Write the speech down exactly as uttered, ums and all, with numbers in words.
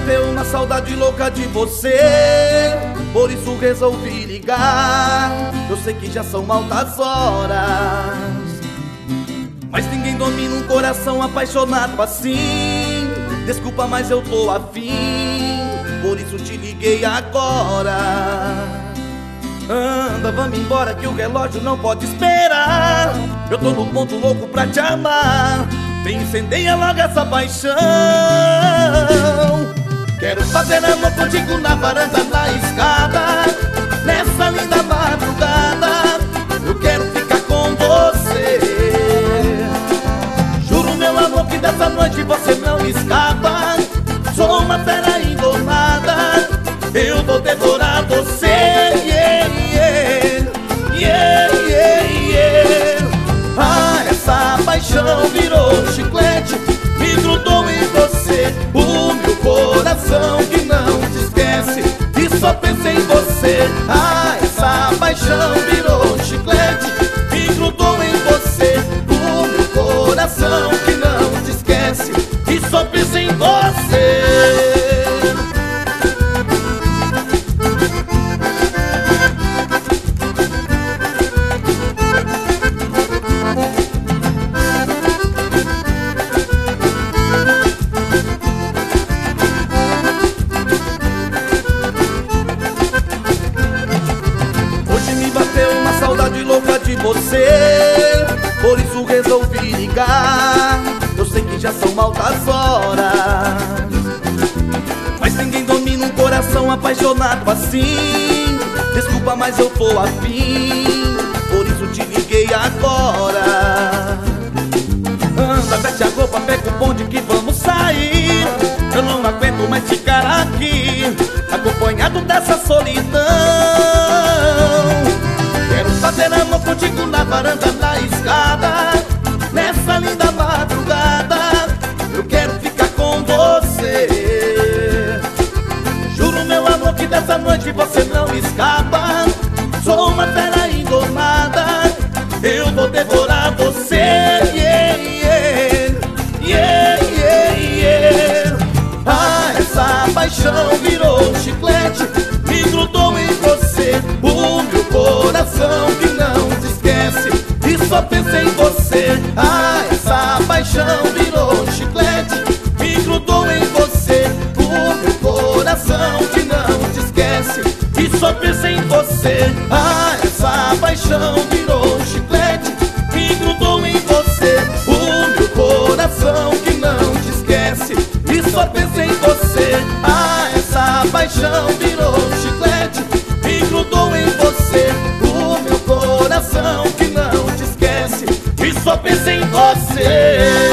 bateu uma saudade louca de você, por isso resolvi ligar. Eu sei que já são altas horas, mas ninguém domina um coração apaixonado assim. Desculpa, mas eu tô afim, por isso te liguei agora. Anda, vamos embora que o relógio não pode esperar. Eu tô no ponto louco pra te amar. Vem, incendeia logo essa paixão. Quero fazer amor contigo na varanda, na escada, nessa linda madrugada. Eu quero ficar com você. Juro, meu amor, que dessa noite você não escapa. Sou uma fera engomada, eu vou devorar você. Yeah, yeah, yeah, yeah, yeah. Ah, essa paixão virou chiclete, me grudou em você. O meu coração que não te esquece e só pensa em você. Ah, essa paixão virou chiclete, me grudou em você. O meu coração que não te esquece e só pensa em você. Saudade louca de você, por isso resolvi ligar. Eu sei que já são altas horas, mas ninguém domina um coração apaixonado assim. Desculpa, mas eu tô afim, por isso te liguei agora. Anda, veste a roupa, pega o bonde que vamos sair. Eu não aguento mais ficar aqui, acompanhado dessa solidão. Quero fazer amor contigo na varanda, na escada, nessa linda madrugada. Eu quero ficar com você. Juro, meu amor, que dessa noite você não escapa. Sou uma fera engomada, eu vou devorar você. Yeah, yeah, yeah, yeah, yeah. Ah, essa paixão virou chiclete, me grudou em você. O meu coração que não te esquece e só pensa em você. Ah, essa paixão virou chiclete, me grudou em você. O meu coração que não te esquece e só pensa em você. Ah, essa paixão virou chiclete, me grudou em você. O meu coração que não te esquece e só pensa em você. Ah, essa paixão virou chiclete, me grudou em você. O meu coração que não te esquece e só pensa em você.